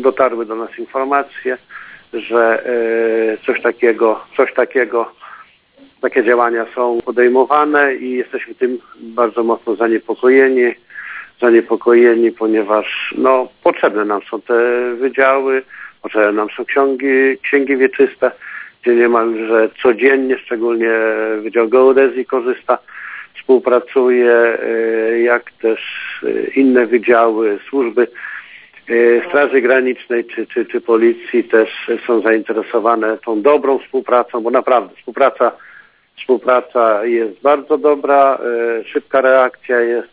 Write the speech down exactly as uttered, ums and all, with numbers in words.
dotarły do nas informacje, że coś takiego, coś takiego, takie działania są podejmowane i jesteśmy tym bardzo mocno zaniepokojeni, zaniepokojeni, ponieważ no, potrzebne nam są te wydziały, potrzebne nam są księgi, księgi wieczyste, gdzie niemalże codziennie, szczególnie Wydział Geodezji korzysta, współpracuje, jak też inne wydziały, służby Straży Granicznej czy, czy, czy Policji też są zainteresowane tą dobrą współpracą, bo naprawdę współpraca, współpraca jest bardzo dobra, szybka reakcja jest